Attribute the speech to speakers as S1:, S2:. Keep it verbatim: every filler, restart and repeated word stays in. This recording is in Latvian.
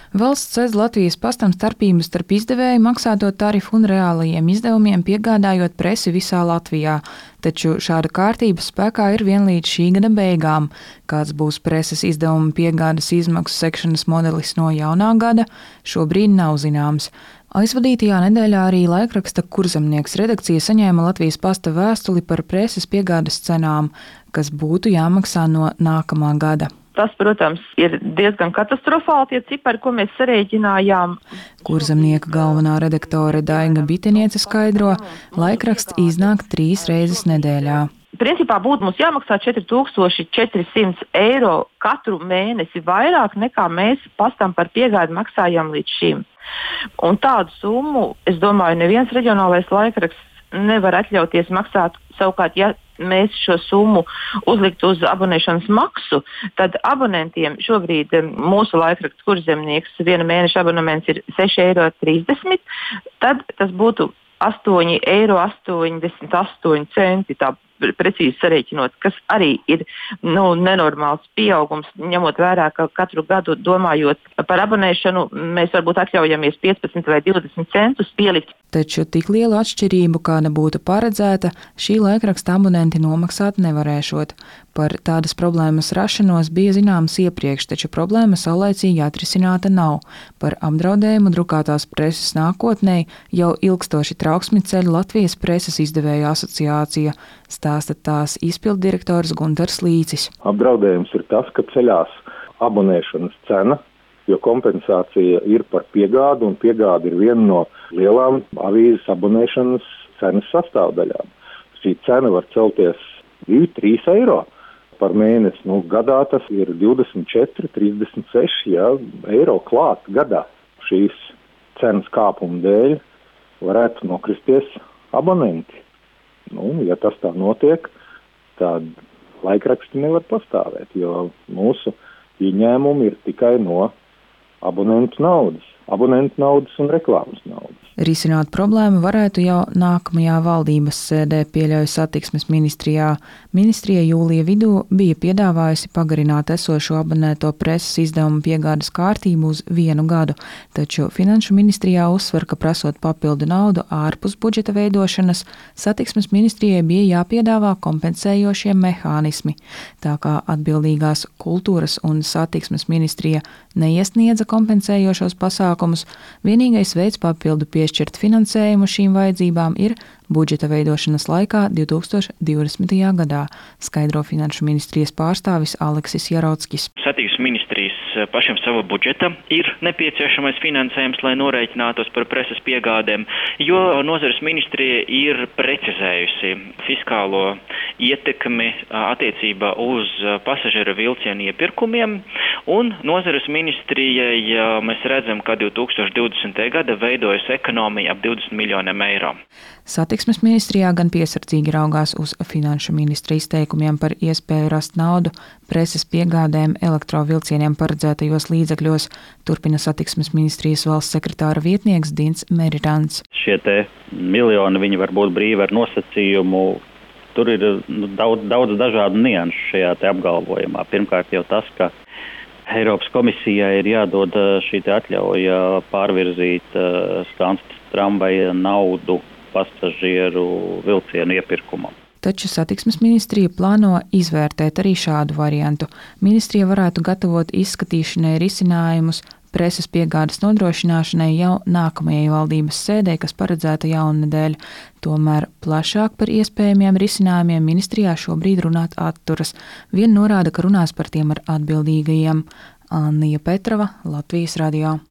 S1: Valsts sedz Latvijas pastam starpību starp izdevēju maksāto tarifu un reālajiem izdevumiem, piegādājot presi visā Latvijā. Taču šāda kārtība spēkā ir vien līdz šī gada beigām. Kāds būs preses izdevuma piegādes izmaksu sekšanas modelis no jaunā gada, šobrīd nav zināms. Aizvadītajā nedēļā arī laikraksta Kurzemnieks redakcija saņēma Latvijas pasta vēstuli par preses piegādes cenām, kas būtu jāmaksā no nākamā gada.
S2: Tas, protams, ir diezgan katastrofāli tie cipari, ko mēs sarēķinājām.
S1: Kurzemnieka galvenā redaktore Daiga Biteniece skaidro, laikraksts iznāk trīs reizes nedēļā.
S2: Principā būtu mums jāmaksā četri tūkstoši četri simti eiro katru mēnesi vairāk nekā mēs pastam par piegādi maksājām līdz šim. Un tādu summu, es domāju, neviens reģionālais laikraksts nevar atļauties maksāt. Savukārt, ja mēs šo summu uzliktu uz abonēšanas maksu, tad abonentiem šobrīd mūsu laikraksts Kurzemnieks viena mēneša abonements ir seši eiro trīsdesmit, tad tas būtu astoņi eiro astoņdesmit astoņi centi, tā precīzi sarēķinot, kas arī ir nu, nenormāls pieaugums, ņemot vērā, ka katru gadu domājot par abonēšanu, mēs varbūt atļaujamies piecpadsmit vai divdesmit centus pielikt.
S1: Taču tik lielu atšķirību, kāda būtu paredzēta, šī laikraksta abonenti nomaksāt nevarēšot. Par tādas problēmas rašanos bija zināms iepriekš, taču problēma saulaicīgi atrisināta nav. Par apdraudējumu drukātās preses nākotnē jau ilgstoši trauksmi ceļ Latvijas preses izdevēju asociācija, stāsta tās izpilddirektors Guntars Līcis.
S3: Apdraudējums ir tas, ka ceļās abonēšanas cena, jo kompensācija ir par piegādu, un piegāda ir viena no lielām avīzes abonēšanas cenas sastāvdaļām. Šī cena var celties divi trīs eiro par mēnesi. Nu, gadā tas ir divdesmit četri trīsdesmit seši ja, eiro klāt gadā. Šīs cenas kāpuma dēļ varētu nokristies abonenti. Nu, ja tas tā notiek, tad laikraksti nevar pastāvēt, jo mūsu ieņēmumi ir tikai no abonentu naudas, abonentu naudas un reklāmas naudas.
S1: Risināt problēmu varētu jau nākamajā valdības sēdē, pieļauj Satiksmes ministrijā. Ministrija jūlija vidū bija piedāvājusi pagarināt esošo abonēto preses izdevumu piegādes kārtību uz vienu gadu, taču Finanšu ministrijā uzsver, ka prasot papildu naudu ārpus budžeta veidošanas, Satiksmes ministrijai bija jāpiedāvā kompensējošie mehānismi. Tā kā atbildīgās Kultūras un Satiksmes ministrija neiesniedza kompensējošos pasākumus, vienīgais veids papildu piešķirt finansējumu šīm vajadzībām ir budžeta veidošanas laikā divs tūkstoši divdesmitajā gadā, skaidro Finanšu ministrijas pārstāvis Aleksis Jarotskis.
S4: Satiksmes ministrijas pašam sava budžeta ir nepieciešamais finansējums, lai norēķinātos par preses piegādēm, jo nozares ministrija ir precizējusi fiskālo ietekmi attiecībā uz pasažieru vilcienu iepirkumiem, un nozares ministrijai mēs redzam, ka divs tūkstoši divdesmitajā gada veidojas ekonomija ap divdesmit miljoniem eiro.
S1: Satiksmes ministrijā gan piesardzīgi raugās uz Finanšu ministra izteikumiem par iespēju rast naudu preses piegādēm elektrovilcieniem paredzētajos līdzekļos, turpina Satiksmes ministrijas valsts sekretāra vietnieks Dins Merirants.
S5: Šie te miljoni, viņi var būt brīvi ar nosacījumu. Tur ir daudz, daudz dažādu nianšu šajā te apgalvojumā. Pirmkārt jau tas, ka Eiropas komisijai ir jādod šī te atļauja pārvirzīt Skanstas tramvaja naudu pasažieru vilcienu iepirkumam.
S1: Taču Satiksmes ministrija plāno izvērtēt arī šādu variantu. Ministrija varētu gatavot izskatīšanai risinājumus preses piegādes nodrošināšanai jau nākamajai valdības sēdē, kas paredzēta jaunedēļ. Tomēr plašāk par iespējamiem risinājumiem ministrijā šobrīd runāt atturas. Vien norāda, ka runās par tiem ar atbildīgajiem. Annija Petrova, Latvijas radio.